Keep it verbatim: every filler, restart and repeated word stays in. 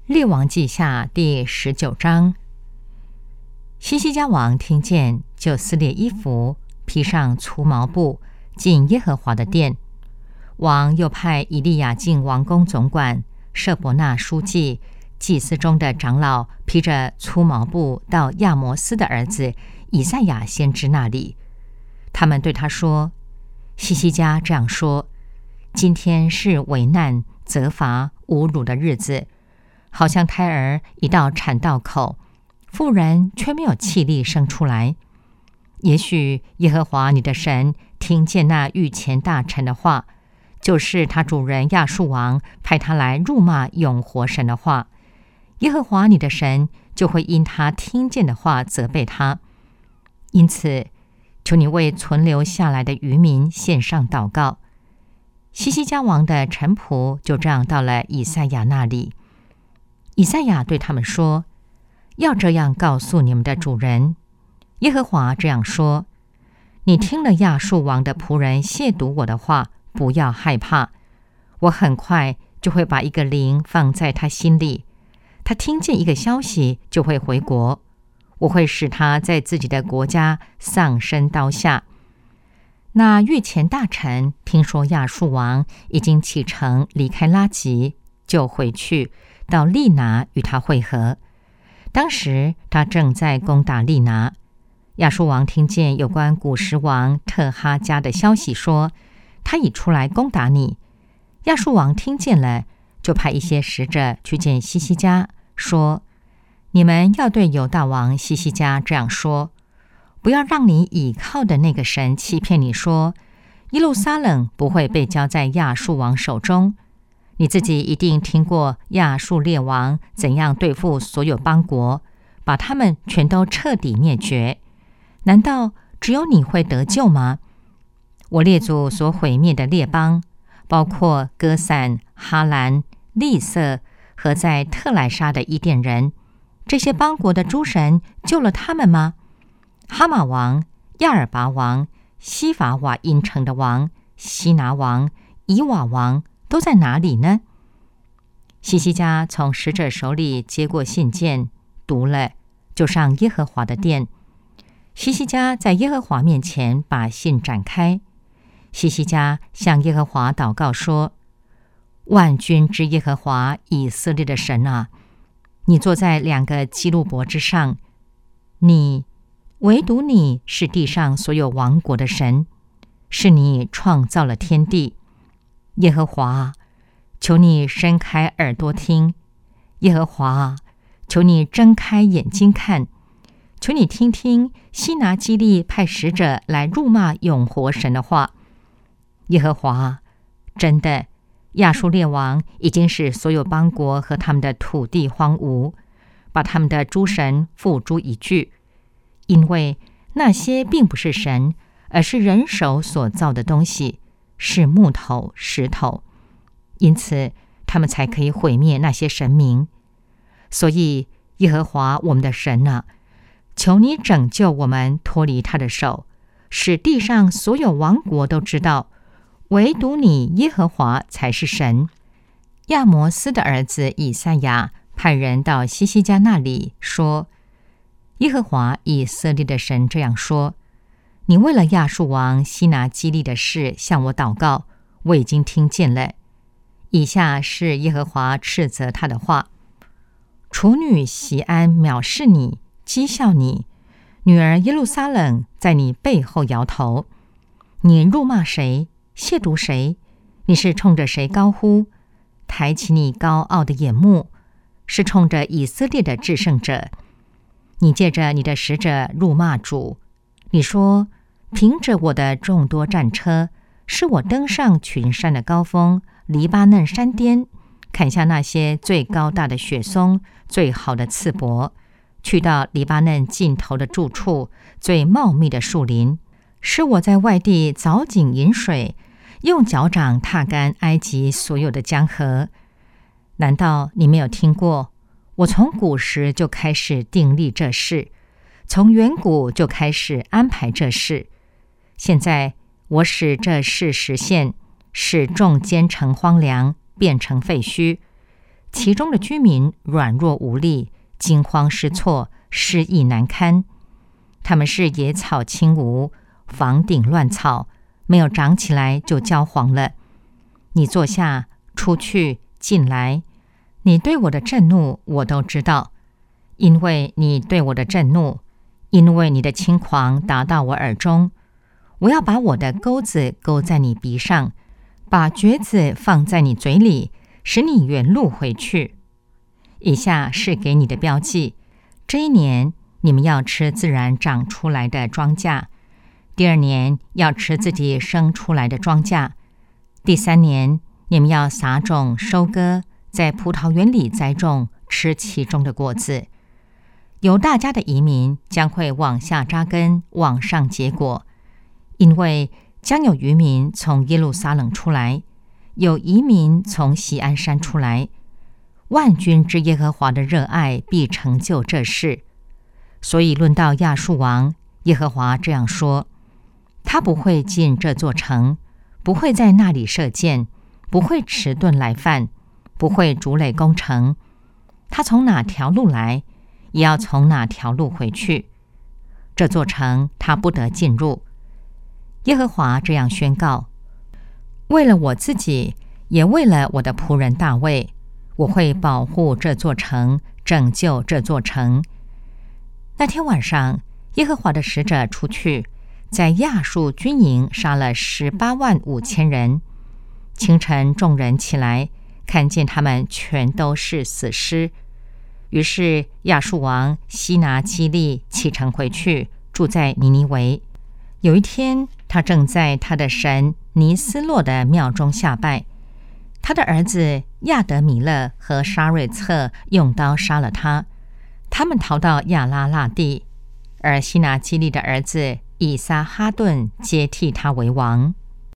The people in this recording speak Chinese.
列王记下第十九章。西西家王听见，就撕裂衣服，披上粗毛布，进耶和华的殿。王又派以利亚进王宫总管、舍伯那书记、祭司中的长老，披着粗毛布到亚摩斯的儿子以赛亚先知那里。他们对他说：西西家这样说，今天是危难、责罚、侮辱的日子，好像胎儿一到产道口，妇人却没有气力生出来。也许耶和华你的神听见那御前大臣的话，就是他主人亚述王派他来辱骂永活神的话，耶和华你的神就会因他听见的话责备他。因此，求你为存留下来的渔民献上祷告。西西家王的臣仆就这样到了以赛亚那里。以赛亚对他们说：要这样告诉你们的主人，耶和华这样说：你听了亚述王的仆人亵渎我的话，不要害怕，我很快就会把一个灵放在他心里，他听见一个消息就会回国，我会使他在自己的国家丧身刀下。那御前大臣听说亚述王已经启程离开拉吉，就回去到利拿与他会合。当时他正在攻打利拿。亚述王听见有关古时王特哈加的消息，说他已出来攻打你。亚述王听见了，就派一些使者去见西西家，说：你们要对犹大王西西家这样说，不要让你倚靠的那个神欺骗你说，耶路撒冷不会被交在亚述王手中。你自己一定听过亚述列王怎样对付所有邦国，把他们全都彻底灭绝。难道只有你会得救吗？我列祖所毁灭的列邦，包括歌散、哈兰、利色和在特莱沙的伊甸人，这些邦国的诸神救了他们吗？哈马王、亚尔拔王、西法瓦因城的王、西拿王、以瓦王都在哪里呢？西西家从使者手里接过信件，读了，就上耶和华的殿。西西家在耶和华面前把信展开。西西家向耶和华祷告说：万军之耶和华以色列的神啊，你坐在两个基路伯之上，你唯独你是地上所有王国的神，是你创造了天地。耶和华，求你伸开耳朵听；耶和华，求你睁开眼睛看；求你听听西拿基利派使者来辱骂永活神的话。耶和华，真的，亚述列王已经使所有邦国和他们的土地荒芜，把他们的诸神付诸一炬，因为那些并不是神，而是人手所造的东西，是木头、石头，因此他们才可以毁灭那些神明。所以耶和华我们的神啊，求你拯救我们脱离他的手，使地上所有王国都知道，唯独你耶和华才是神。亚摩斯的儿子以赛亚派人到西西家那里说：耶和华以色列的神这样说，你为了亚述王西拿基利的事向我祷告，我已经听见了。以下是耶和华斥责他的话：处女席安藐视你，讥笑你，女儿耶路撒冷在你背后摇头。你辱骂谁，亵渎谁？你是冲着谁高呼？抬起你高傲的眼目，是冲着以色列的至圣者。你借着你的使者辱骂主，你说：凭着我的众多战车，是我登上群山的高峰，黎巴嫩山巅，砍下那些最高大的雪松，最好的刺柏，去到黎巴嫩尽头的住处，最茂密的树林，使我在外地凿井引水，用脚掌踏干埃及所有的江河。难道你没有听过？我从古时就开始订立这事，从远古就开始安排这事。现在我使这事实现，使众坚城荒凉，变成废墟。 其中的居民软弱无力，惊慌失措，失意难堪。他们是野草轻无，房顶乱草，没有长起来就焦黄了。你坐下，出去，进来，你对我的震怒我都知道，因为你对我的震怒，因为你的轻狂达到我耳中。我要把我的钩子勾在你鼻上，把橛子放在你嘴里，使你原路回去。以下是给你的标记：这一年你们要吃自然长出来的庄稼，第二年要吃自己生出来的庄稼，第三年你们要撒种收割，在葡萄园里栽种，吃其中的果子。犹大家的移民将会往下扎根，往上结果，因为将有渔民从耶路撒冷出来，有移民从锡安山出来。万军之耶和华的热爱必成就这事。所以论到亚述王，耶和华这样说：他不会进这座城，不会在那里射箭，不会迟钝来犯，不会筑垒攻城。他从哪条路来，也要从哪条路回去。这座城他不得进入。耶和华这样宣告：为了我自己，也为了我的仆人大卫，我会保护这座城，拯救这座城。那天晚上，耶和华的使者出去，在亚述军营杀了十八万五千人。清晨，众人起来，看见他们全都是死尸。于是亚述王西拿基利启程回去，住在尼尼微。有一天，他正在他的神尼斯洛的庙中下拜，他的儿子亚德米勒和沙瑞策用刀杀了他，他们逃到亚拉腊地，而西拿基利的儿子以撒哈顿接替他为王。